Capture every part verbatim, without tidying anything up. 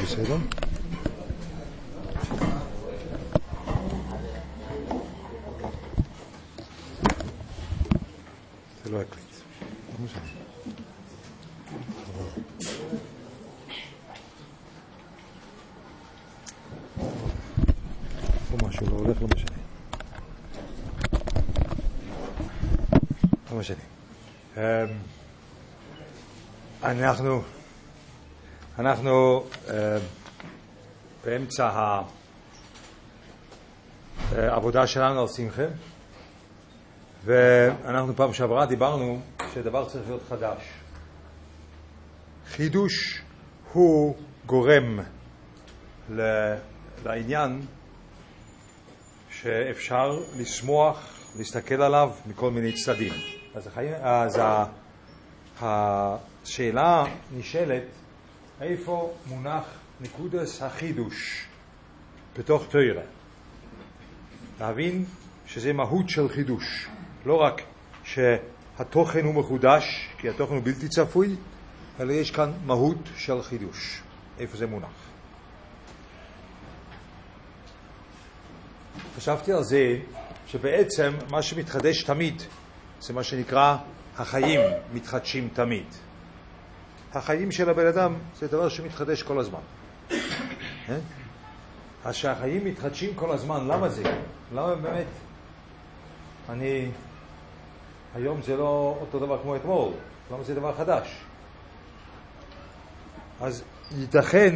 בסדר? זה לא יקליט. לא משנה. פה משהו לא הולך, לא משנה. לא משנה. אנחנו אנחנו באמצע העבודה שלנו על שמחה, ואנחנו פעם שעברה דיברנו שדבר צריך להיות חדש. חידוש הוא גורם לעניין שאפשר לשמוח, להסתכל עליו מכל מיני צדדים. אז, החיים, אז השאלה נשאלת, איפה מונח נקודס החידוש בתוך תורה? להבין שזה מהות של חידוש. לא רק שהתוכן הוא מחודש, כי התוכן הוא בלתי צפוי, אלא יש כאן מהות של חידוש. איפה זה מונח? חשבתי על זה שבעצם מה שמתחדש תמיד זה מה שנקרא החיים מתחדשים תמיד. החיים של הבן אדם זה דבר שמתחדש כל הזמן. אז שהחיים מתחדשים כל הזמן, למה זה? למה באמת? אני, היום זה לא אותו דבר כמו אתמול, למה זה דבר חדש? אז ייתכן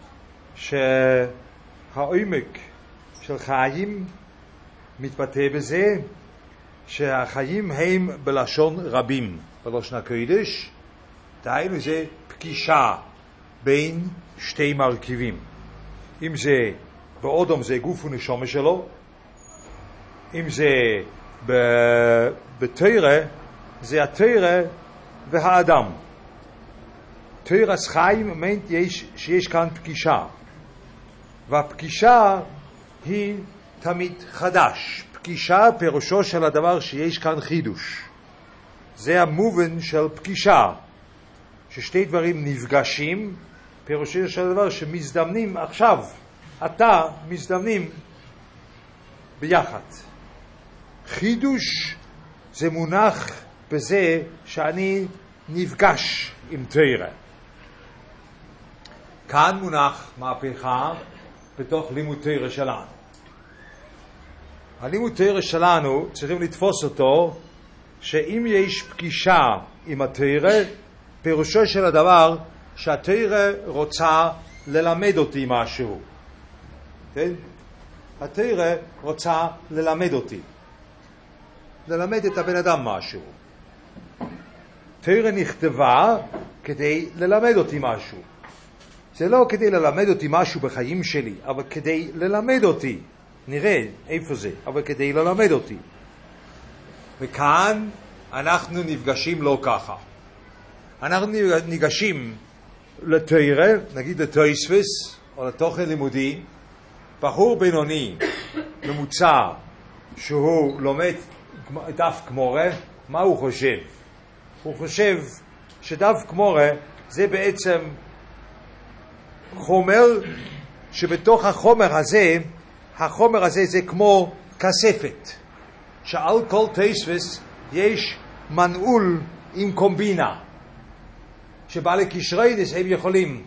שהעומק של חיים מתבטא בזה שהחיים הם בלשון רבים, בלשון הקודש, דהיינו זה פגישה בין שתי מרכיבים. אם זה באודום זה גוף ונשמה שלו, אם זה בתורה זה התורה והאדם. תורס חיים אומרת שיש כאן פגישה, והפגישה היא תמיד חדש. פגישה פירושו של הדבר שיש כאן חידוש. זה המובן של פגישה, ששתי דברים נפגשים, פירושו של הדבר שמזדמנים עכשיו, אתה מזדמנים ביחד. חידוש זה מונח בזה שאני נפגש עם תורה. כאן מונח מהפכה בתוך לימוד תורה שלנו. הלימוד תורה שלנו צריכים לתפוס אותו שאם יש פגישה עם התורה, פירושו של הדבר שהתורה רוצה ללמד אותי משהו. כן? התורה רוצה ללמד אותי. ללמד את הבן אדם משהו. תורה נכתבה כדי ללמד אותי משהו. זה לא כדי ללמד אותי משהו בחיים שלי, אבל כדי ללמד אותי. נראה איפה זה, אבל כדי ללמד אותי. וכאן אנחנו נפגשים לא ככה. אנחנו ניגשים לתורה, נגיד לתוספות, או לתוכן לימודי, בחור בינוני, ממוצע, שהוא לומד דף גמורה, מה הוא חושב? הוא חושב שדף גמורה זה בעצם חומר, שבתוך החומר הזה, החומר הזה זה כמו כספת, שעל כל תוספות יש מנעול עם קומבינה, שבעלי קשריידס הם יכולים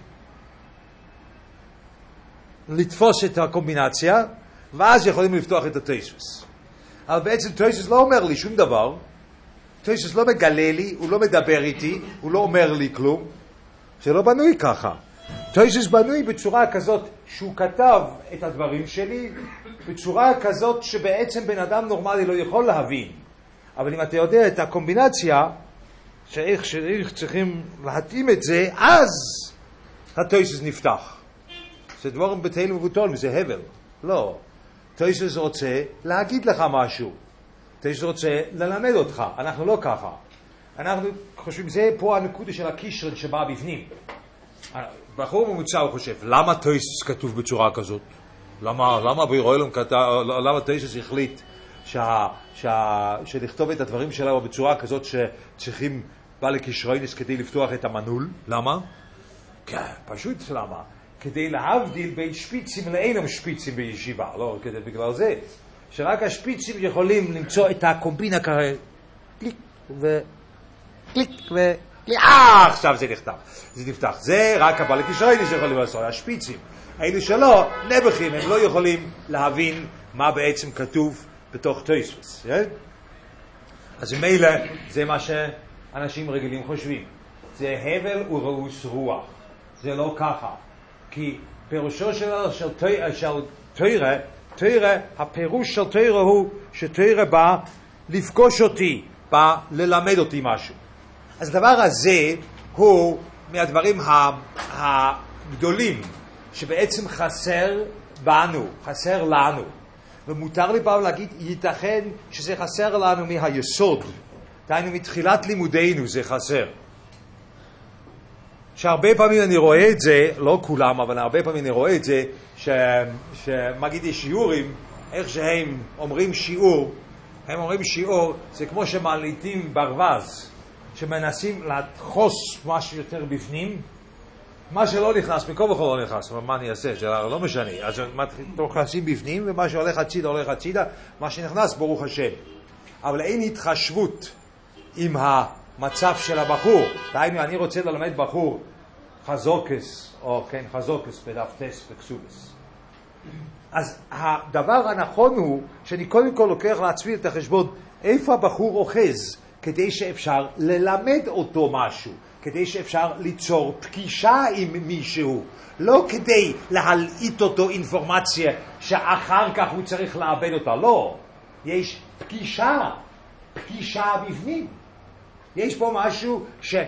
לתפוס את הקומבינציה, ואז יכולים לפתוח את התוספות. אבל בעצם תוספות לא אומר לי שום דבר, תוספות לא מגלה לי, הוא לא מדבר איתי, הוא לא אומר לי כלום, זה לא בנוי ככה. תוספות בנוי בצורה כזאת שהוא כתב את הדברים שלי, בצורה כזאת שבעצם בן אדם נורמלי לא יכול להבין. אבל אם אתה יודע את הקומבינציה, שאיך שאיך צריכים להתאים את זה, אז התוספות נפתח. זה דברים בטל ובוטול, זה הבל. לא. תוספות רוצה להגיד לך משהו. תוספות רוצה ללמד אותך. אנחנו לא ככה. אנחנו חושבים, זה פה הנקודה של הקישרן שבא בפנים. בחור ממוצע הוא חושב, למה תוספות כתוב בצורה כזאת? למה, למה בירואלום כתב, למה תוספות החליט שה, שה, שלכתוב את הדברים שלו בצורה כזאת שצריכים בעלי קשריידס כדי לפתוח את המנעול? למה? כן, פשוט למה? כדי להבדיל בין שפיצים לאינם שפיצים בישיבה, לא כדי בגלל זה, שרק השפיצים יכולים למצוא את הקומבינה ככה, קליק וקליק וקליק, אה, עכשיו זה נכתב, זה נפתח, זה רק הבעלי כישריינים שיכולים לעשות, השפיצים, האלו שלא, נבחים, הם לא יכולים להבין מה בעצם כתוב בתוך תוספות, אז ממילא זה מה שאנשים רגילים חושבים, זה הבל ורעוס רוח, זה לא ככה, כי פירושו של, של, של תורה, תורה, הפירוש של תורה הוא שתורה בא לפגוש אותי, בא ללמד אותי משהו. אז הדבר הזה הוא מהדברים הגדולים שבעצם חסר בנו, חסר לנו. ומותר לי פעם להגיד, ייתכן שזה חסר לנו מהיסוד, דהיינו מתחילת לימודינו זה חסר. שהרבה פעמים אני רואה את זה, לא כולם, אבל הרבה פעמים אני רואה את זה, שמגידי שיעורים, איך שהם אומרים שיעור, הם אומרים שיעור, זה כמו שמעליתים ברווז, שמנסים לדחוס משהו יותר בפנים, מה שלא נכנס, מכל וכל לא נכנס, אבל מה אני אעשה? זה לא משנה, אז תוכנסים בפנים, ומה שהולך הצידה, הולך הצידה, מה שנכנס, ברוך השם. אבל אין התחשבות עם המצב של הבחור. דהיינו, אני רוצה ללמד בחור חזוקס, או כן, חזוקס בדף טס בקסובס. אז הדבר הנכון הוא, שאני קודם כל לוקח לעצמי את החשבון, איפה הבחור אוחז, כדי שאפשר ללמד אותו משהו, כדי שאפשר ליצור פגישה עם מישהו, לא כדי להלעיט אותו אינפורמציה שאחר כך הוא צריך לאבד אותה, לא. יש פגישה, פגישה בפנים. יש פה משהו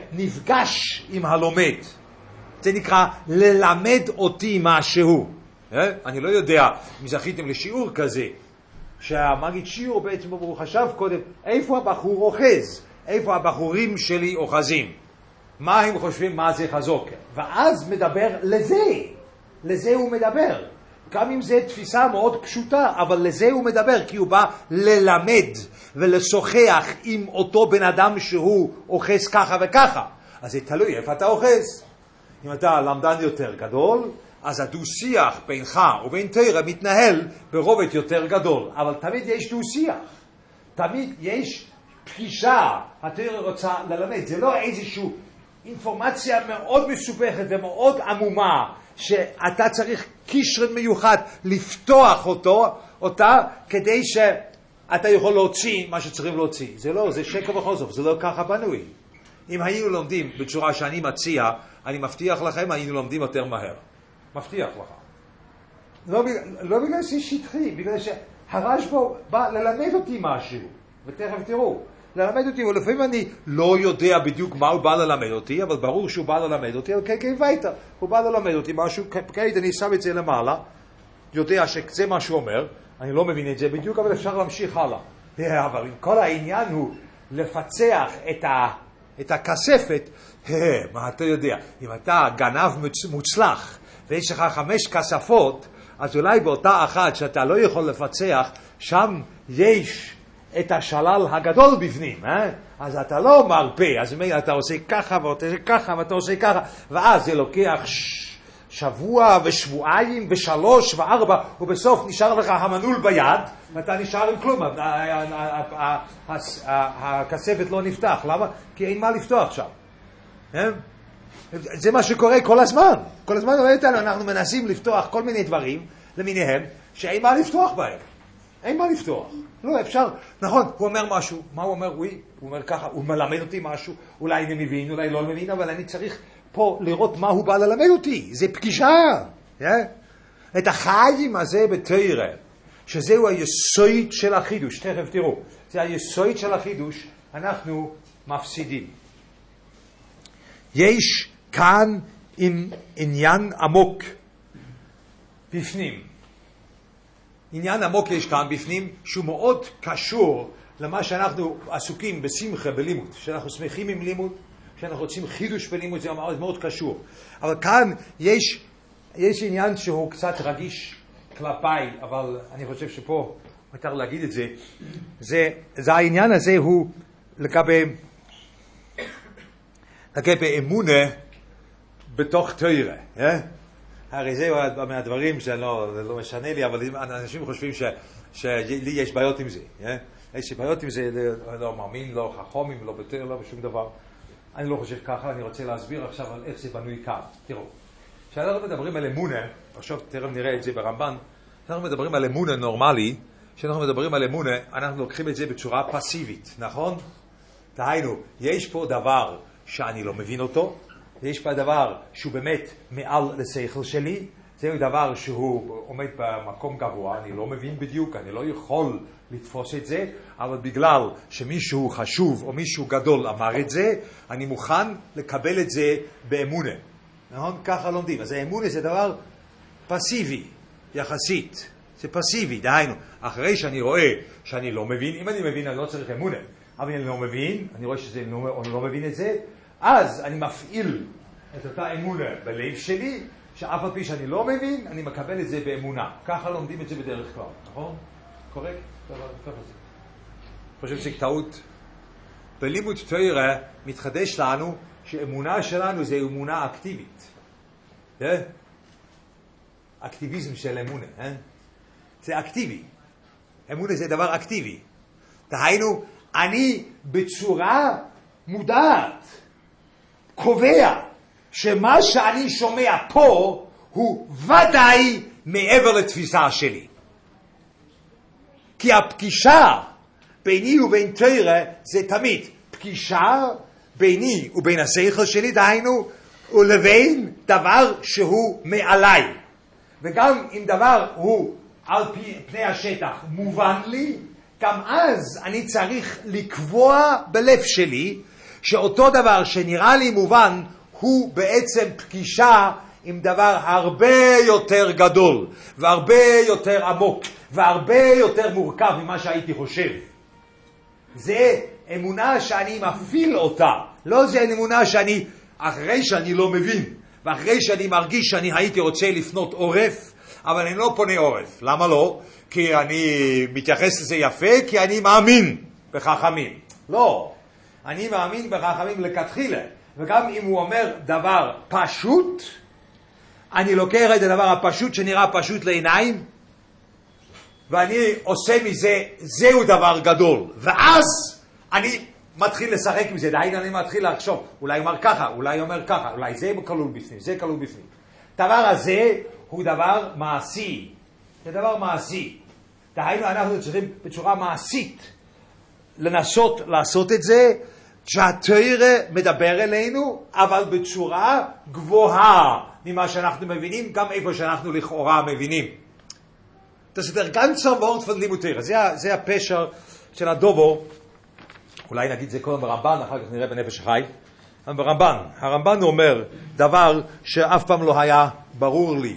שנפגש עם הלומד. זה נקרא ללמד אותי משהו. אני לא יודע אם זכיתם לשיעור כזה, שהמגיד שיעור בעצם הוא חשב קודם, איפה הבחור אוחז? איפה הבחורים שלי אוחזים? מה הם חושבים מה זה חזוק? ואז מדבר לזה. לזה הוא מדבר. גם אם זה תפיסה מאוד פשוטה, אבל לזה הוא מדבר, כי הוא בא ללמד ולשוחח עם אותו בן אדם שהוא אוחז ככה וככה. אז זה תלוי איפה אתה אוחז. אם אתה למדן יותר גדול, אז הדו-שיח בינך ובין תורה מתנהל ברובד יותר גדול. אבל תמיד יש דו-שיח. תמיד יש פגישה. התורה רוצה ללמד. זה לא איזושהי אינפורמציה מאוד מסובכת ומאוד עמומה, שאתה צריך קישרן מיוחד לפתוח אותו, אותה, כדי שאתה יכול להוציא מה שצריכים להוציא. זה לא, זה שקר וחוזר, זה לא ככה בנוי. אם היינו לומדים בצורה שאני מציע, אני מבטיח לכם, היינו לומדים יותר מהר. מבטיח לך. לא, לא בגלל שזה שטחי, בגלל שהרשב"א בא ללמד אותי משהו, ותכף תראו. ללמד אותי, ולפעמים אני לא יודע בדיוק מה הוא בא ללמד אותי, אבל ברור שהוא בא ללמד אותי, אבל כן, כן, ויתר. הוא בא ללמד אותי משהו, כעת אני שם את זה למעלה, יודע שזה מה שהוא אומר, אני לא מבין את זה בדיוק, אבל אפשר להמשיך הלאה. אבל כל העניין הוא לפצח את, ה, את הכספת, מה אתה יודע, אם אתה גנב מוצלח, ויש לך חמש כספות, אז אולי באותה אחת שאתה לא יכול לפצח, שם יש את השלל הגדול בפנים, אה? אז אתה לא מרפא, אז אתה עושה ככה ואתה עושה ככה ואתה עושה ככה, ואז זה לוקח שבוע ושבועיים ושלוש וארבע, ובסוף נשאר לך המנעול ביד, ואתה נשאר עם כלום, הכספת לא נפתח, למה? כי אין מה לפתוח שם. זה מה שקורה כל הזמן, כל הזמן אנחנו מנסים לפתוח כל מיני דברים למיניהם, שאין מה לפתוח בהם. אין מה לפתוח. לא, אפשר. נכון, הוא אומר משהו. מה הוא אומר? הוא אומר ככה, הוא מלמד אותי משהו. אולי אני מבין, אולי לא מבין, אבל אני צריך פה לראות מה הוא בא ללמד אותי. זה פגישה. Yeah? את החיים הזה בתורה, שזהו היסוד של החידוש. תכף תראו. זה היסוד של החידוש, אנחנו מפסידים. יש כאן עם עניין עמוק בפנים. עניין עמוק יש כאן בפנים, שהוא מאוד קשור למה שאנחנו עסוקים בשמחה בלימוד, שאנחנו שמחים עם לימוד, שאנחנו רוצים חידוש בלימוד, זה מאוד, מאוד קשור. אבל כאן יש, יש עניין שהוא קצת רגיש כלפיי, אבל אני חושב שפה מותר להגיד את זה. זה, זה העניין הזה הוא לגבי, לגבי אמונה בתוך תורה. אה? הרי זה מהדברים שלא לא משנה לי, אבל אנשים חושבים ש, שלי יש בעיות עם זה. יש בעיות עם זה, לא מאמין, לא חכמים, לא בתר, לא בשום דבר. אני לא חושב ככה, אני רוצה להסביר עכשיו על איך זה בנוי כאן. תראו, כשאנחנו מדברים על אמונה, עכשיו תכף נראה את זה ברמב"ן, כשאנחנו מדברים על אמונה נורמלי, כשאנחנו מדברים על אמונה, אנחנו לוקחים את זה בצורה פסיבית, נכון? דהיינו, יש פה דבר שאני לא מבין אותו, יש פה דבר שהוא באמת מעל לשכל שלי, זהו דבר שהוא עומד במקום גבוה, אני לא מבין בדיוק, אני לא יכול לתפוס את זה, אבל בגלל שמישהו חשוב או מישהו גדול אמר את זה, אני מוכן לקבל את זה באמונה. נכון? ככה לומדים. אז האמונה זה דבר פסיבי, יחסית. זה פסיבי, דהיינו. אחרי שאני רואה שאני לא מבין, אם אני מבין אני לא צריך אמונה, אבל אני לא מבין, אני רואה שאני לא, לא מבין את זה, אז אני מפעיל את אותה אמונה בלב שלי, שאף על פי שאני לא מבין, אני מקבל את זה באמונה. ככה לומדים את זה בדרך כלל, נכון? קורקט? ככה זה. אני חושב שטעות. בלימוד תורה מתחדש לנו שאמונה שלנו זה אמונה אקטיבית. אקטיביזם של אמונה. זה אקטיבי. אמונה זה דבר אקטיבי. דהיינו, אני בצורה מודעת קובע שמה שאני שומע פה הוא ודאי מעבר לתפיסה שלי. כי הפגישה ביני ובין תורה זה תמיד פגישה ביני ובין השכל שלי, דהיינו, ולבין דבר שהוא מעליי. וגם אם דבר הוא על פני השטח מובן לי, גם אז אני צריך לקבוע בלב שלי שאותו דבר שנראה לי מובן הוא בעצם פגישה עם דבר הרבה יותר גדול והרבה יותר עמוק והרבה יותר מורכב ממה שהייתי חושב. זה אמונה שאני מפעיל אותה, לא זה אמונה שאני אחרי שאני לא מבין ואחרי שאני מרגיש שאני הייתי רוצה לפנות עורף, אבל אני לא פונה עורף. למה לא? כי אני מתייחס לזה יפה, כי אני מאמין בחכמים. לא, אני מאמין בחכמים לכתחילה, וגם אם הוא אומר דבר פשוט, אני לוקח את הדבר הפשוט שנראה פשוט לעיניים, ואני עושה מזה, זהו דבר גדול, ואז אני מתחיל לשחק עם זה, דהיינו אני מתחיל לחשוב, אולי אומר ככה, אולי אומר ככה, אולי זה כלול בפנים, זה כלול בפנים. דבר הזה הוא דבר מעשי, זה דבר מעשי. דהיינו אנחנו צריכים בצורה מעשית לנסות לעשות את זה, שהתורה מדבר אלינו, אבל בצורה גבוהה ממה שאנחנו מבינים, גם איפה שאנחנו לכאורה מבינים. Das ist der ganze Wort von לימוד תורה. זה, זה הפשר של הדובו. אולי נגיד זה קודם ברמב"ן, אחר כך נראה בנפש החי. ברמב"ן, הרמב"ן אומר דבר שאף פעם לא היה ברור לי.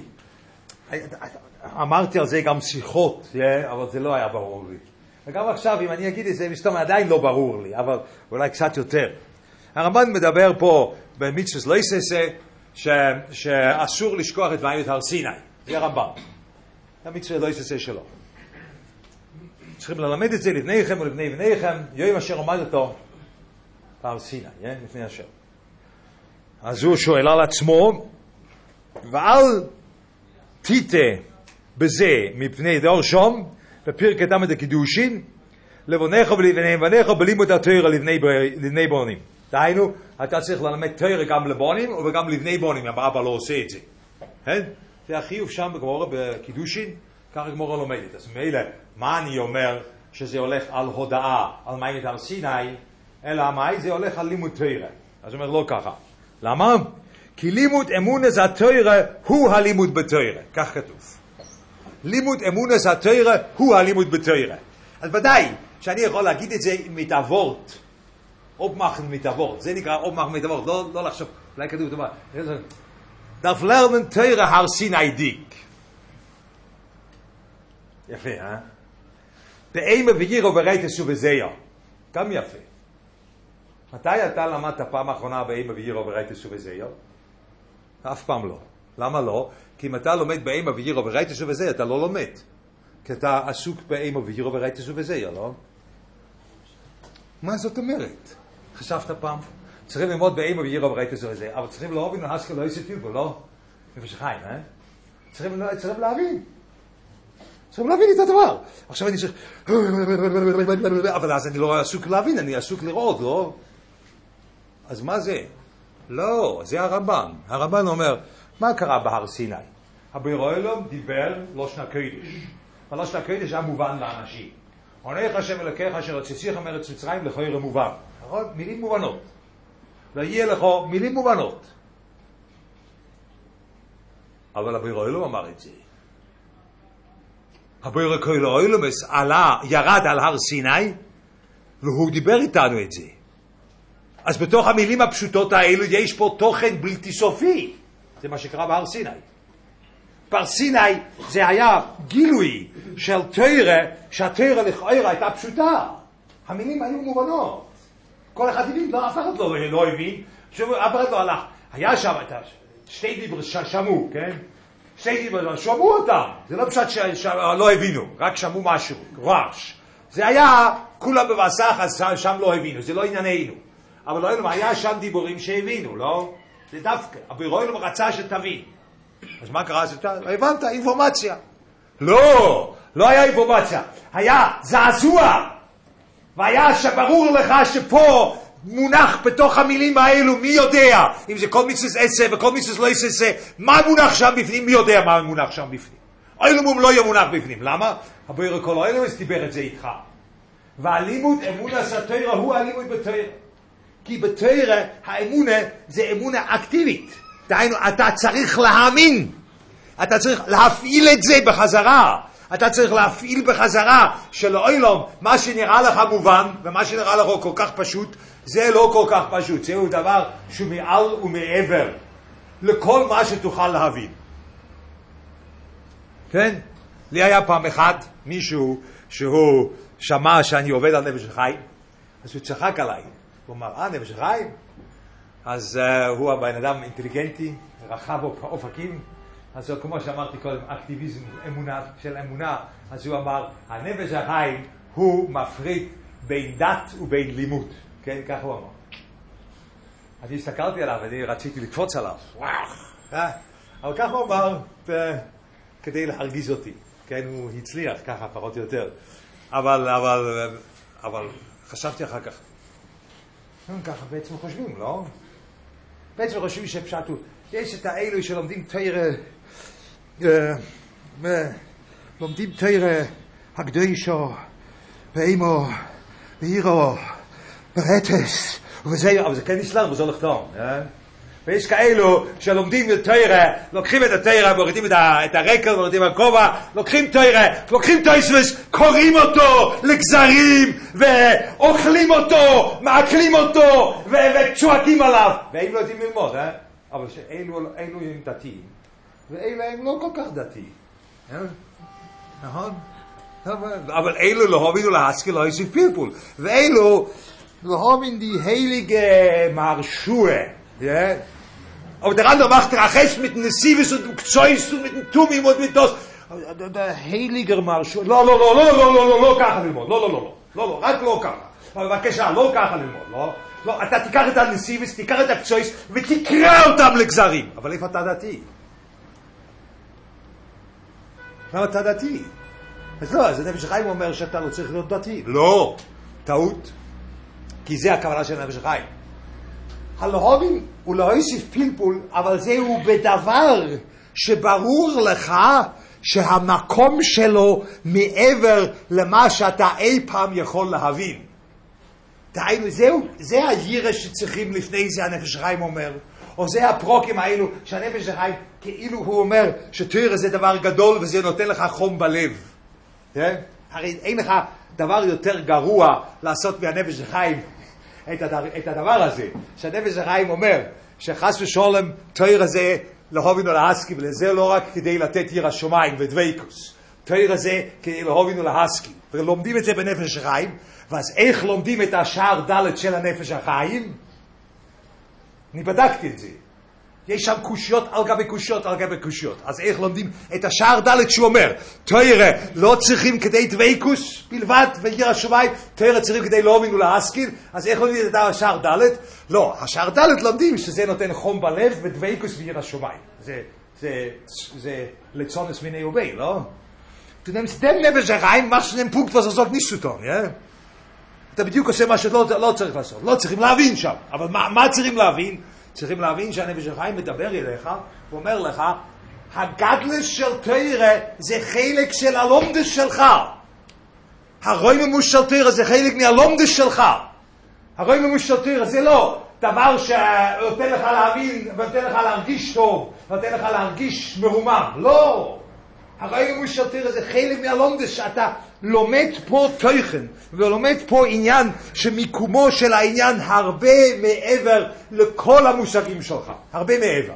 אמרתי על זה גם שיחות, אבל זה לא היה ברור לי. וגם עכשיו, אם אני אגיד את זה, מסתום עדיין לא ברור לי, אבל אולי קצת יותר. הרמב"ן מדבר פה במצוות לא יעשה, שאסור לשכוח את מעיין הר סיני. זה הרמב"ן. המצווה לא יעשה שלו. צריכים ללמד את זה לבניכם ולבני בניכם, יום אשר עומד אותו בהר סיני, לפני השם. אז הוא שואל על עצמו, ואל תיתה בזה מפני דור שום, בפרק תמד הקידושין, לבונך ולבני בניך בלימוד התורה לבני בונים. דהיינו, אתה צריך ללמד תורה גם לבונים וגם לבני בונים, אם אבא לא עושה את זה. זה החיוב שם בגמורה בקידושין, ככה גמורה לומדת. אז מילא, מה אני אומר שזה הולך על הודעה, על מעיין הר סיני, אלא מה? זה הולך על לימוד תורה. אז הוא אומר לא ככה. למה? כי לימוד אמונס התורה הוא הלימוד בתורה. כך כתוב. לימוד אמונס התורה הוא הלימוד בתורה. אז ודאי שאני יכול להגיד את זה עם מתעבורת. אובמח מתעבורת. זה נקרא אובמח מתעבורת. לא, לא לחשוב. אולי כתוב דבר. דף לרמן תורה הר סיני דיק. יפה, אה? באימא וגירו ברייטס ובזיה. גם יפה. מתי אתה למדת פעם האחרונה באימא וגירו ברייטס ובזיה? אף פעם לא. למה לא? כי אם אתה לומד באימא וגירו ברייטס ובזיה, אתה לא לומד. כי אתה עסוק באימא וגירו ברייטס ובזיה, לא? מה זאת אומרת? חשבת פעם? צריכים ללמוד באימא וגירו ברייטס ובזיה, אבל צריכים להבין להשכל לא יספים פה, לא? נפש החיים, אה? צריכים, צריכים להבין. צריכים להבין את הדבר. עכשיו אני צריך... אבל אז אני לא עסוק להבין, אני עסוק לראות, לא? אז מה זה? לא, זה הרמב"ן. הרמב"ן אומר, מה קרה בהר סיני? הבורא עולם דיבר לושן הקודש. ולושן הקודש היה מובן לאנשים. עונך השם אלוקיך אשר הוצאתיך מארץ מצרים לכויר מובן. נכון? מילים מובנות. ויהיה לך מילים מובנות. אבל הבורא עולם אמר את זה. הבורא כל העולם עלה, ירד על הר סיני, והוא דיבר איתנו את זה. אז בתוך המילים הפשוטות האלו יש פה תוכן בלתי סופי. זה מה שקרה בהר סיני. בהר סיני זה היה גילוי של תורה, שהתורה לכאורה הייתה פשוטה. המילים היו מובנות. כל אחד הבין, לא, אף אחד לא, לא הבין, אף אחד לא הלך. היה שם, שתי דיבר שמעו, כן? שתי דיבר, שמעו אותם. זה לא פשוט שלא הבינו, רק שמעו משהו, רעש. זה היה כולם בבסך, אז שם לא הבינו, זה לא ענייננו. אבל לא אלו, היה שם דיבורים שהבינו, לא? זה דווקא. הבורא אלו רצה שתבין. אז מה קרה? הבנת, אינפורמציה. לא, לא היה אינפורמציה. היה זעזוע. והיה שברור לך שפה מונח בתוך המילים האלו, מי יודע? אם זה כל מצווה עשה וכל מצווה לא עשה, מה מונח שם בפנים? מי יודע מה מונח שם בפנים? אילו מום לא יהיה מונח בפנים. למה? הבורא כל האלו דיבר את זה איתך. והלימוד אמונה סתירה הוא הלימוד בתורה. כי בתורה האמונה זה אמונה אקטיבית. דהיינו, אתה צריך להאמין. אתה צריך להפעיל את זה בחזרה. אתה צריך להפעיל בחזרה שלעולם מה שנראה לך מובן ומה שנראה לך כל כך פשוט, זה לא כל כך פשוט. זהו דבר שהוא מעל ומעבר לכל מה שתוכל להבין. כן? לי היה פעם אחד מישהו שהוא שמע שאני עובד על נפש החיים, אז הוא צחק עליי. הוא אמר, אה, נפש החיים? אז uh, הוא הבן אדם אינטליגנטי, רחב אופקים. אז הוא, כמו שאמרתי קודם, אקטיביזם אמונה, של אמונה. אז הוא אמר, הנפש החיים הוא מפריד בין דת ובין לימוד. כן, ככה הוא אמר. אני הסתכלתי עליו, אני רציתי לקפוץ עליו. וואו! אה? אבל ככה הוא אמר, כדי להרגיז אותי. כן, הוא הצליח ככה, פחות או יותר. אבל, אבל, אבל, חשבתי אחר כך. ככה בעצם חושבים, לא? בעצם חושבים שפשטו. יש את האלו שלומדים תורה, לומדים תורה הקדושה, באימו, בעירו, ברטס, ובזה, אבל זה כן נסלח, וזה הולך טוב. ויש כאלו שלומדים את תורה, לוקחים את התורה, מורידים את הרקע, מורידים את הכובע, לוקחים תורה, לוקחים תוספות, קוראים אותו לגזרים, ואוכלים אותו, מעכלים אותו, וצועקים עליו. והם לא יודעים ללמוד, אה? אבל שאלו הם דתיים, ואלו הם לא כל כך דתיים. נכון? אבל אלו לא הובינו להשכיל, לא יוסיף פלפול. ואלו לא הובין די heilige Marschue. Ja. Aber der andere macht Rachis mit Nesivis und Zeus und mit dem Tumim und mit das. Der heiliger Marsch. לא, לא, לא, לא, לא, לא, לא, לא ככה ללמוד. לא, לא, לא, לא. לא, לא, רק לא ככה. אבל בבקשה, לא ככה ללמוד. לא, לא, אתה תיקח את הנסיביס, תיקח את הקצויס ותקרא אותם לגזרים. אבל איפה אתה דתי? למה אתה דתי? אז לא, אז הנפש החיים אומר שאתה לא צריך להיות דתי. לא, טעות. כי זה הכוונה של הנפש החיים. הלהובים הוא לא יוסיף פלפול, אבל זהו בדבר שברור לך שהמקום שלו מעבר למה שאתה אי פעם יכול להבין. דהיינו, זהו, זה הירא שצריכים לפני זה הנפש החיים אומר, או זה הפרוקים האלו שהנפש החיים כאילו הוא אומר שתורה זה דבר גדול וזה נותן לך חום בלב. כן? הרי אין לך דבר יותר גרוע לעשות מהנפש החיים את הדבר, את הדבר הזה, שהנפש החיים אומר שחס ושולם תורה זה להובינו להסכים, וזה לא רק כדי לתת ירא שמיים ודוויקוס, תורה זה כדי להובינו להסכים, ולומדים את זה בנפש החיים. ואז איך לומדים את השער ד' של הנפש החיים? אני בדקתי את זה, יש שם קושיות על גבי קושיות על גבי קושיות. אז איך לומדים את השער ד' שהוא אומר תורה לא צריכים כדי דוויקוס בלבד וירא שמיים, תורה צריכים כדי להובינו להשכיל. אז איך לומדים את השער ד'? לא, השער ד' לומדים שזה נותן חום בלב ודוויקוס וירא שמיים. זה זה, זה לצונס מיני ובי, לא? Du nimmst den Nefesh rein, machst du den Punkt, was er sagt, nicht zu tun, ja? אתה בדיוק עושה מה שלא לא צריך לעשות, לא צריכים להבין שם, אבל מה, מה צריכים להבין? צריכים להבין שהנפש החיים מדבר אליך, ואומר לך, הגדלס של תורה זה חלק של הלומדס שלך. הרויממוס של תורה זה חלק מהלומדס שלך. הרויממוס של תורה זה לא דבר שנותן לך להבין, ונותן לך להרגיש טוב, ונותן לך להרגיש מרומם, לא. הרויממוס של תורה זה חלק מהלומדס שאתה לומד פה תוכן, ולומד פה עניין שמיקומו של העניין הרבה מעבר לכל המושגים שלך, הרבה מעבר.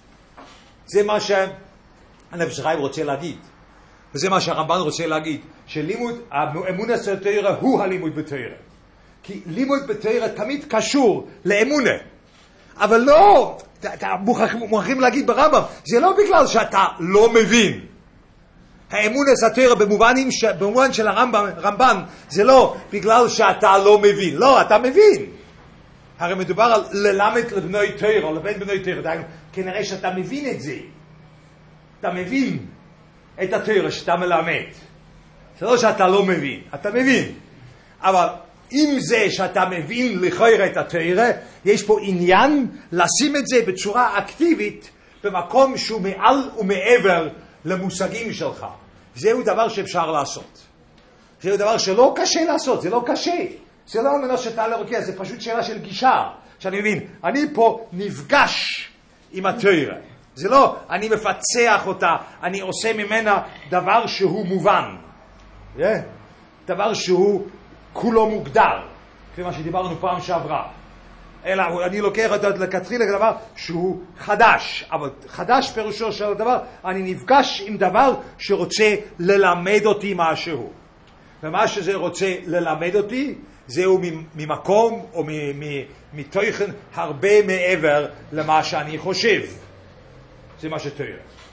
זה מה שהנפש החיים רוצה להגיד, וזה מה שהרמב"ן רוצה להגיד, שלימוד, האמונה של תורה הוא הלימוד בתורה. כי לימוד בתורה תמיד קשור לאמונה, אבל לא, מוכרחים להגיד ברמב"ם, זה לא בגלל שאתה לא מבין. האמונס התורה במובנים ש... במובן של הרמב"ן, רמב"ן, זה לא בגלל שאתה לא מבין. לא, אתה מבין. הרי מדובר על ללמד לבני תורה, או לבן בני תורה. דיינו, כנראה שאתה מבין את זה. אתה מבין את התורה שאתה מלמד. זה לא שאתה לא מבין. אתה מבין. אבל עם זה שאתה מבין לכאורה את התורה, יש פה עניין לשים את זה בצורה אקטיבית, במקום שהוא מעל ומעבר למושגים שלך. זהו דבר שאפשר לעשות. זהו דבר שלא קשה לעשות, זה לא קשה. זה לא אומר שאתה לא רוקע, זה פשוט שאלה של גישה. שאני מבין, אני פה נפגש עם התורה. זה לא, אני מפצח אותה, אני עושה ממנה דבר שהוא מובן. Yeah. דבר שהוא כולו מוגדר. כפי מה שדיברנו פעם שעברה. אלא אני לוקח אותו לכתחילה כדבר שהוא חדש, אבל חדש פירושו של הדבר, אני נפגש עם דבר שרוצה ללמד אותי משהו. ומה שזה רוצה ללמד אותי, זהו ממקום או מתוכן הרבה מעבר למה שאני חושב. זה מה שתורה.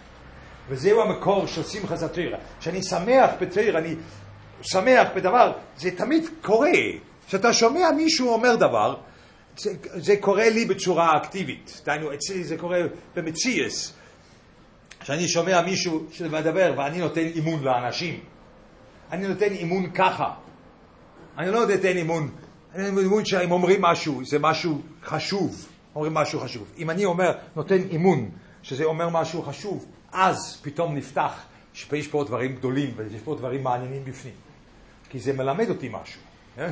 וזהו המקור של שמחת התורה. כשאני שמח בתורה, אני שמח בדבר, זה תמיד קורה. כשאתה שומע מישהו אומר דבר, זה, זה קורה לי בצורה אקטיבית. דיינו, אצלי זה קורה במציאס. כשאני שומע מישהו שמדבר ואני נותן אימון לאנשים. אני נותן אימון ככה. אני לא נותן אימון. אני נותן אימון שאם אומרים משהו, זה משהו חשוב. אומרים משהו חשוב. אם אני אומר, נותן אימון, שזה אומר משהו חשוב, אז פתאום נפתח שיש פה דברים גדולים ויש פה דברים מעניינים בפנים. כי זה מלמד אותי משהו. אה?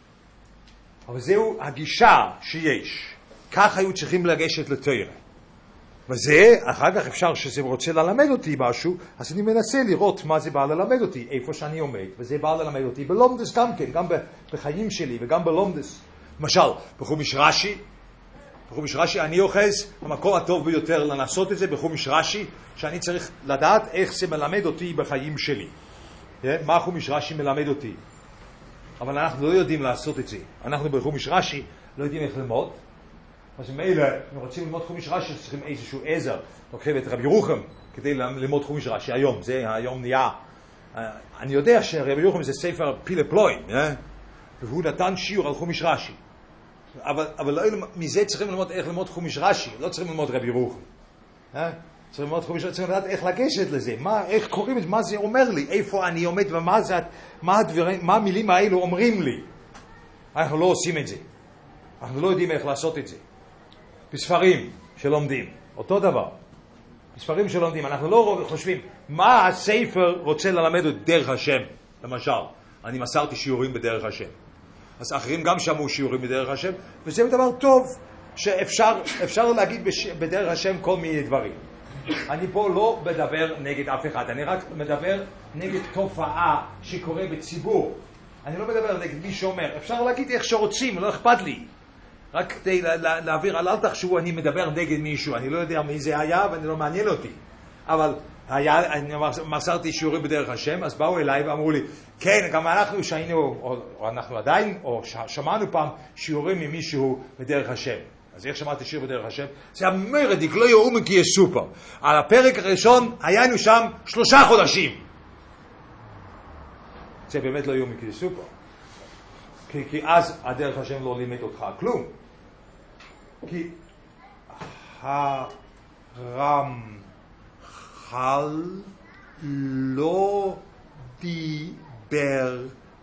אבל זהו הגישה שיש. כך היו צריכים לגשת לתורה. וזה, אחר כך אפשר שזה רוצה ללמד אותי משהו, אז אני מנסה לראות מה זה בא ללמד אותי, איפה שאני עומד, וזה בא ללמד אותי בלומדס גם כן, גם בחיים שלי וגם בלומדס. למשל, בחומש רש"י, בחומש רש"י אני אוחז, המקום הטוב ביותר לנסות את זה בחומש רש"י, שאני צריך לדעת איך זה מלמד אותי בחיים שלי. מה חומש רש"י מלמד אותי? אבל אנחנו לא יודעים לעשות את זה. אנחנו בחומש רש"י לא יודעים איך ללמוד. אז מילא, אם רוצים ללמוד חומש רש"י, צריכים איזשהו עזר. לוקחים את רבי ירוחם כדי ללמוד חומש רש"י היום. זה היום נהיה. אני יודע שרבי ירוחם זה ספר פילה פלואים, והוא נתן שיעור על חומש רש"י. אבל, אבל לא, מזה צריכים ללמוד איך ללמוד חומש רש"י. לא צריכים ללמוד רבי ירוחם. צריכים ללמוד חומש רש"י, צריכים לדעת איך לגשת לזה. מה, איך קוראים את זה, מה זה אומר לי, איפה אני עומד ומה זה, מה הדברים, מה המילים האלו אומרים לי. אנחנו לא עושים את זה. אנחנו לא יודעים איך לעשות את זה. בספרים שלומדים, אותו דבר. בספרים שלומדים, אנחנו לא חושבים מה הספר רוצה ללמד את דרך השם. למשל, אני מסרתי שיעורים בדרך השם. אז אחרים גם שמעו שיעורים בדרך השם, וזה דבר טוב שאפשר אפשר להגיד בש... בדרך השם כל מיני דברים. אני פה לא מדבר נגד אף אחד, אני רק מדבר נגד תופעה שקורה בציבור. אני לא מדבר נגד מי שאומר, אפשר להגיד איך שרוצים, לא אכפת לי. רק כדי לה, להעביר, אל תחשבו, אני מדבר נגד מישהו, אני לא יודע מי זה היה ואני לא מעניין אותי. אבל היה, אני מסרתי שיעורים בדרך השם, אז באו אליי ואמרו לי, כן, גם אנחנו שהיינו, או, או אנחנו עדיין, או שמענו פעם שיעורים ממישהו בדרך השם. אז איך שמעתי שיר בדרך השם? זה המרדיק, לא יאומן כי יסופר. על הפרק הראשון היינו שם שלושה חודשים. זה באמת לא יאומן כי יסופר. כי, כי אז הדרך השם לא לימד אותך כלום. כי הרם הרמח"ל לא דיבר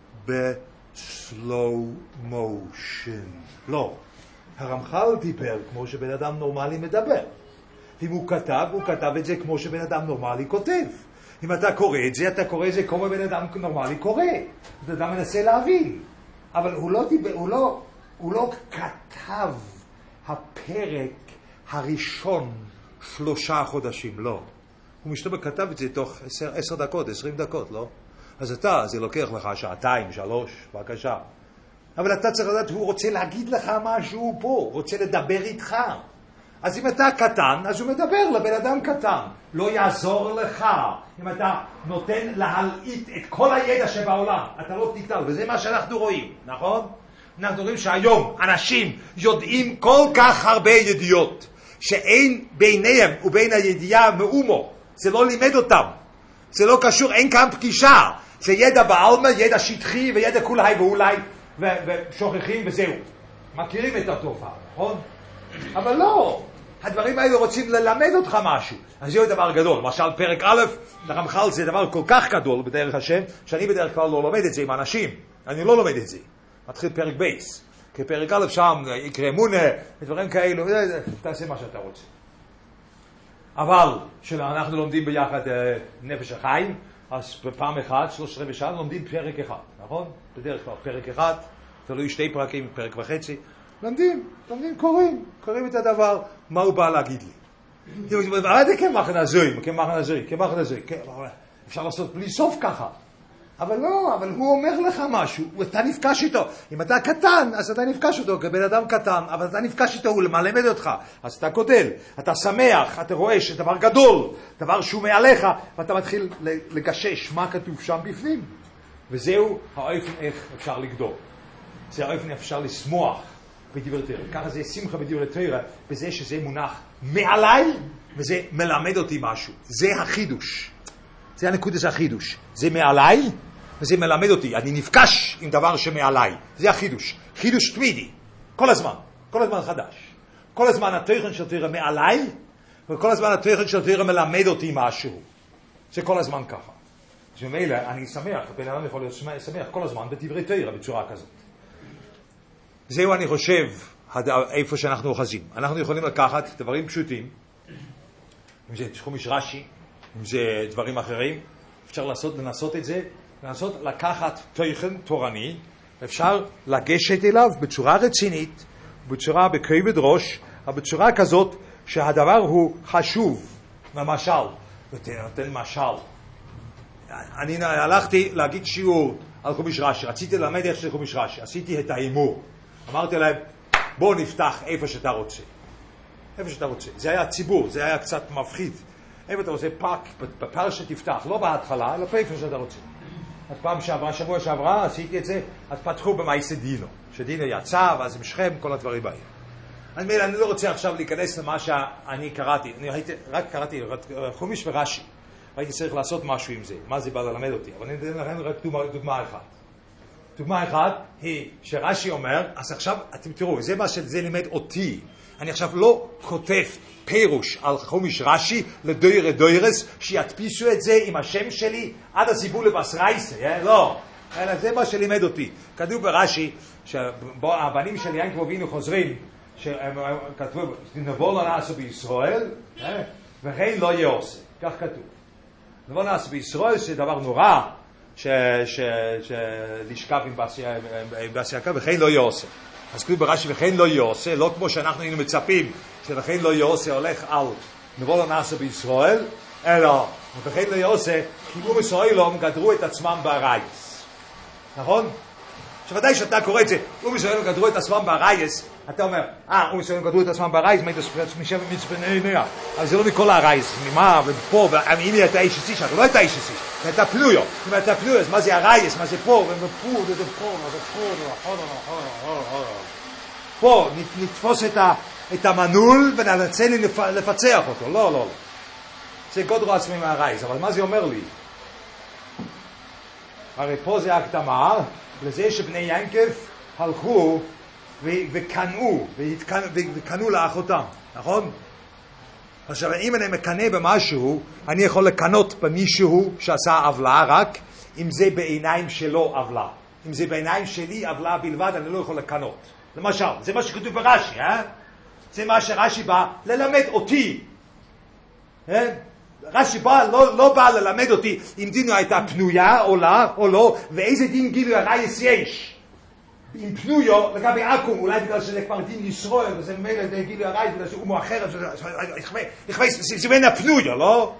בסלואו מושן. לא. הרמח"ל דיבר כמו שבן אדם נורמלי מדבר. אם הוא כתב, הוא כתב את זה כמו שבן אדם נורמלי כותב. אם אתה קורא את זה, אתה קורא את זה כמו בן אדם נורמלי קורא. בן אדם מנסה להבין. אבל הוא לא דיבר, הוא לא, הוא לא כתב הפרק הראשון שלושה חודשים, לא. הוא משתמש כתב את זה תוך עשר, עשר דקות, עשרים דקות, לא? אז אתה, זה לוקח לך שעתיים, שלוש, בבקשה. אבל אתה צריך לדעת, הוא רוצה להגיד לך משהו פה, הוא רוצה לדבר איתך. אז אם אתה קטן, אז הוא מדבר לבן אדם קטן. לא יעזור לך אם אתה נותן להלעיט את כל הידע שבעולם. אתה לא תקטן, וזה מה שאנחנו רואים, נכון? אנחנו רואים שהיום אנשים יודעים כל כך הרבה ידיעות, שאין ביניהם ובין הידיעה מאומו. זה לא לימד אותם. זה לא קשור, אין כאן פגישה. זה ידע בעלמא, ידע שטחי וידע כולי ואולי ו- ושוכחים וזהו. מכירים את התופעה, נכון? אבל לא. הדברים האלה רוצים ללמד אותך משהו. אז זהו דבר גדול. למשל פרק א', לרמח"ל זה דבר כל כך גדול בדרך השם, שאני בדרך כלל לא לומד את זה עם אנשים. אני לא לומד את זה. מתחיל פרק בייס. כי פרק א' שם יקרה אמונה, דברים כאלו, תעשה מה שאתה רוצה. אבל כשאנחנו לומדים ביחד נפש החיים, אז בפעם אחת, שלוש רבע שעה, לומדים פרק אחד, נכון? בדרך כלל פרק אחד, תלוי שתי פרקים, פרק וחצי. לומדים, לומדים, קוראים, קוראים את הדבר, מה הוא בא להגיד לי. אבל זה כמחן הזוי, כמחן הזוי, כמחן הזוי, אפשר לעשות בלי סוף ככה. אבל לא, אבל הוא אומר לך משהו, אתה נפגש איתו. אם אתה קטן, אז אתה נפגש איתו כבן אדם קטן, אבל אתה נפגש איתו, הוא מלמד אותך. אז אתה גודל, אתה שמח, אתה רואה שדבר גדול, דבר שהוא מעליך, ואתה מתחיל לגשש מה כתוב שם בפנים. וזהו האופן איך אפשר לגדול. זה האופן איך אפשר לשמוח בדברי תורה. ככה זה שמחה בדברי תורה, בזה שזה מונח מעליי, וזה מלמד אותי משהו. זה החידוש. זה הנקודה, זה החידוש. זה מעליי, וזה מלמד אותי. אני נפגש עם דבר שמעליי. זה החידוש. חידוש תמידי. כל הזמן. כל הזמן חדש. כל הזמן התוכן של תורה מעליי, וכל הזמן התוכן של תורה מלמד אותי משהו. זה כל הזמן ככה. אז ממילא אני שמח, בן אדם יכול להיות שמח כל הזמן בדברי תורה בצורה כזאת. זהו אני חושב איפה שאנחנו אוחזים. אנחנו יכולים לקחת דברים פשוטים, אם זה חומש רש"י, אם זה דברים אחרים, אפשר לעשות, לנסות את זה, לנסות לקחת תוכן תורני, אפשר לגשת אליו בצורה רצינית, בצורה בכובד ראש, אבל בצורה כזאת שהדבר הוא חשוב. למשל, נותן משל. אני הלכתי להגיד שיעור על חומש רש"י, רציתי ללמד איך שזה חומש רש"י, עשיתי את האימור. אמרתי להם, בוא נפתח איפה שאתה רוצה. איפה שאתה רוצה. זה היה ציבור, זה היה קצת מפחיד. איפה אתה רוצה פאק, בפרשה תפתח, לא בהתחלה, אלא איפה שאתה רוצה. אז פעם שעברה, שבוע שעברה, עשיתי את זה, אז פתחו במעשה דינו. שדינו יצא, ואז עם שכם, כל הדברים האלה. אני אומר, אני לא רוצה עכשיו להיכנס למה שאני קראתי. אני הייתי, רק קראתי חומש ורש"י. הייתי צריך לעשות משהו עם זה. מה זה בא ללמד אותי? אבל אני אתן לכם רק דוגמה, דוגמה אחת. דוגמה אחת היא שרש"י אומר, אז עכשיו, אתם תראו, זה מה שזה לימד אותי. אני עכשיו לא כותב פירוש על חומש רש"י לדוירה דוירס, שיתפיסו את זה עם השם שלי עד הסיבול לבשרייסה, אה? לא. אלא זה מה שלימד אותי. כתוב ברש"י, שהבנים של יעקב אבינו חוזרים, שהם כתבו, נבוא לא נעשו בישראל, אה? וכן לא יעשה. כך כתוב. נבוא נעשו בישראל, זה דבר נורא, שלשכב עם בס יעקב, וכן לא יעשה. אז כתוב ברש"י, וכן לא יעשה, לא כמו שאנחנו היינו מצפים, שוכן לא יעשה הולך על נבוא לא נעשה בישראל, אלא וכן לא יעשה, כי אום ישראל לא גדרו את עצמם ברייס. נכון? שוודאי שאתה קורא את זה, אום ישראל לא גדרו את עצמם ברייס, אתה אומר, אה, אום ישראל לא גדרו את עצמם ברייס, מה משבע מצפני נויה, אבל זה לא מכל הרייס, ממה, ופה, ואם היא הייתה איש הסיש, אתה לא הייתה איש הסיש, היא הייתה פנויו, אם הייתה פנויו, אז מה זה הרייס, מה זה פה, ומפה, וזה פה, וזה פה, פה, נתפוס את המנעול ונרצה לי לפצח אותו, לא, לא, לא. זה גודרו עצמי מהרייס, אבל מה זה אומר לי? הרי פה זה הקדמה לזה שבני ינקב הלכו וקנו, וקנו לאחותם, נכון? עכשיו, אם אני מקנה במשהו, אני יכול לקנות במישהו שעשה עוולה רק, אם זה בעיניים שלו עוולה. אם זה בעיניים שלי עוולה בלבד, אני לא יכול לקנות. למשל, זה מה שכתוב ברש"י, אה? זה מה שרש"י בא ללמד אותי. אה? רש"י בא, לא, לא בא ללמד אותי אם דינו הייתה פנויה או לא, או לא, ואיזה דין גילוי הרייס יש. אם פנויו, לגבי עקום, אולי בגלל שזה כבר דין ישרוי, וזה ממילא גילוי הרייס, בגלל שהוא מואחר, זה בין הפנויו, לא?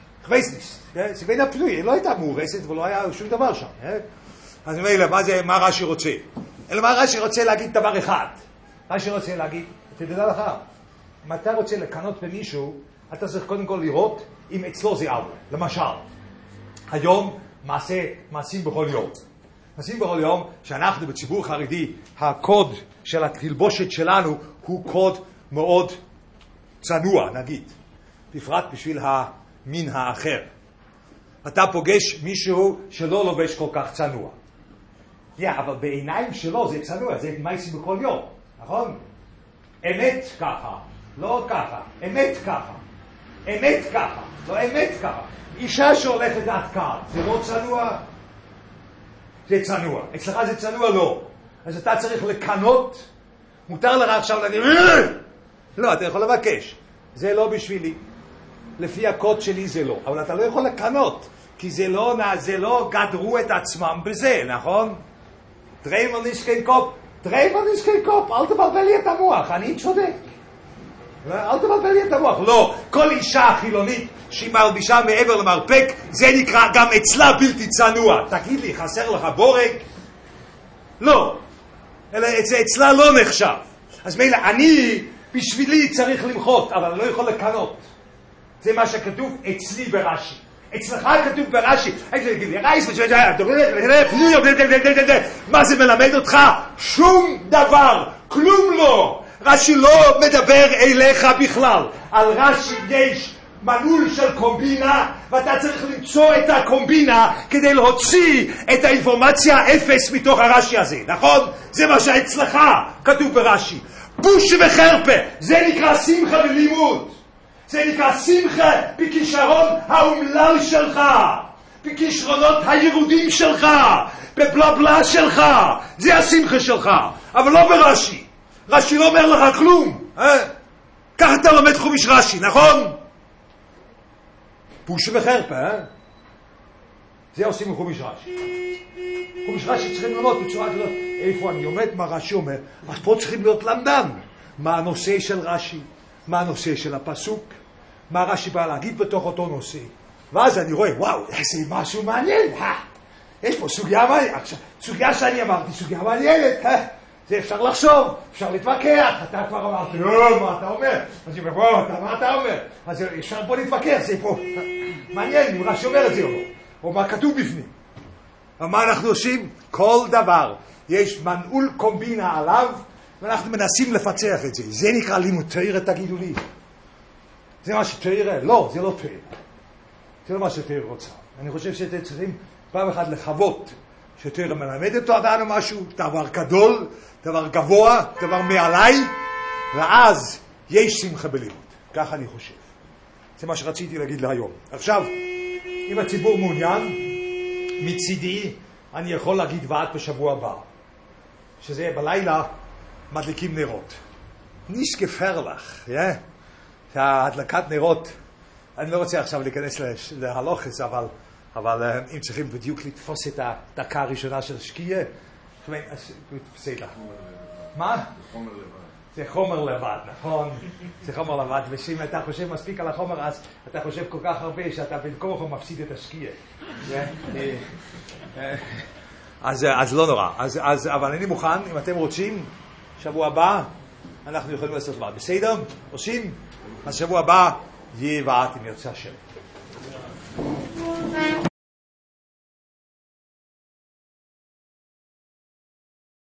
זה בין הפנויו, לא הייתה מאורסת ולא היה שום דבר שם. אז ממילא, מה רש"י רוצה? אלא מה רש"י רוצה להגיד דבר אחד? רש"י רוצה להגיד, תדע לך, אם אתה רוצה לקנות במישהו, אתה צריך קודם כל לראות אם אצלו זה עוול. למשל, היום מעשה, מעשים בכל יום. מעשים בכל יום שאנחנו בציבור חרדי, הקוד של התלבושת שלנו הוא קוד מאוד צנוע, נגיד. בפרט בשביל המין האחר. אתה פוגש מישהו שלא לובש כל כך צנוע. Yeah, אבל בעיניים שלו זה צנוע, זה מעשים בכל יום, נכון? אמת ככה, לא ככה, אמת ככה. אמת ככה, לא אמת ככה. אישה שהולכת עד כאן, זה לא צנוע? זה צנוע. אצלך זה צנוע? לא. אז אתה צריך לקנות, מותר לך עכשיו להגיד, לא, אתה יכול לבקש. זה לא בשבילי. לפי הקוד שלי זה לא. אבל אתה לא יכול לקנות, כי זה לא, זה לא גדרו את עצמם בזה, נכון? דריימר נשכן קופ, דריימר נשכן קופ, אל תבלבל לי את המוח, אני צודק. אל תבלבל לי את המוח. לא, כל אישה חילונית שהיא מלבישה מעבר למרפק, זה נקרא גם אצלה בלתי צנוע. תגיד לי, חסר לך בורג? לא. אלא זה אצלה לא נחשב. אז מילא, אני בשבילי צריך למחות, אבל אני לא יכול לקנות. זה מה שכתוב אצלי ברש"י. אצלך כתוב ברש"י. מה זה מלמד אותך? שום דבר, כלום לא. רש"י לא מדבר אליך בכלל. על רש"י יש מנעול של קומבינה, ואתה צריך למצוא את הקומבינה כדי להוציא את האינפורמציה אפס מתוך הרש"י הזה, נכון? זה מה שאצלך כתוב ברש"י. בוש וחרפה, זה נקרא שמחה בלימוד. זה נקרא שמחה בכישרון האומלל שלך, בכישרונות הירודים שלך, בבלבלה שלך. זה השמחה שלך, אבל לא ברש"י. רש"י לא אומר לך כלום, אה? ככה אתה לומד חומיש רש"י, נכון? בוש וחרפה, אה? זה עושים מחומיש רש"י. חומיש רש"י צריכים ללמוד בצורה כזאת, איפה אני עומד, מה רש"י אומר. אז פה צריכים להיות למדן. מה הנושא של רש"י, מה הנושא של הפסוק, מה רש"י בא להגיד בתוך אותו נושא. ואז אני רואה, וואו, זה משהו מעניין, אה? יש פה סוגיה מעניינת. סוגיה שאני אמרתי, סוגיה מעניינת, אה? זה אפשר לחשוב, אפשר להתווכח. אתה כבר אמרת, לא, מה אתה אומר? אז אני אומר, בוא, מה אתה אומר? אז אפשר פה להתווכח, זה פה מעניין, אם רש"י אומר את זה או לא, או מה כתוב בפנים. ומה אנחנו עושים? כל דבר יש מנעול קומבינה עליו, ואנחנו מנסים לפצח את זה. זה נקרא לימוד תורה, תגידו לי. זה מה שתורה? לא, זה לא תורה. זה לא מה שתורה רוצה. אני חושב שאתם צריכים פעם אחת לחוות שתורה מלמדת אותנו משהו, דבר גדול, דבר גבוה, דבר מעליי, ואז יש שמחה בלימוד. ככה אני חושב. זה מה שרציתי להגיד להיום. עכשיו, אם הציבור מעוניין, מצידי אני יכול להגיד ועד בשבוע הבא, שזה בלילה מדליקים נרות. ניש גפר לך, yeah? ההדלקת נרות, אני לא רוצה עכשיו להיכנס להלוכס, אבל, אבל אם צריכים בדיוק לתפוס את הדקה הראשונה של שקיעה, בסדר. מה? זה חומר לבד. זה חומר לבד, נכון? זה חומר לבד, ושאם אתה חושב מספיק על החומר, אז אתה חושב כל כך הרבה שאתה בין כוחו מפסיד את השקיעה. אז, אז לא נורא. אז, אז, אבל אני מוכן, אם אתם רוצים, שבוע הבא, אנחנו יכולים לעשות מה. בסדר? עושים? אז שבוע הבא, יהיה ועד אם ירצה השם.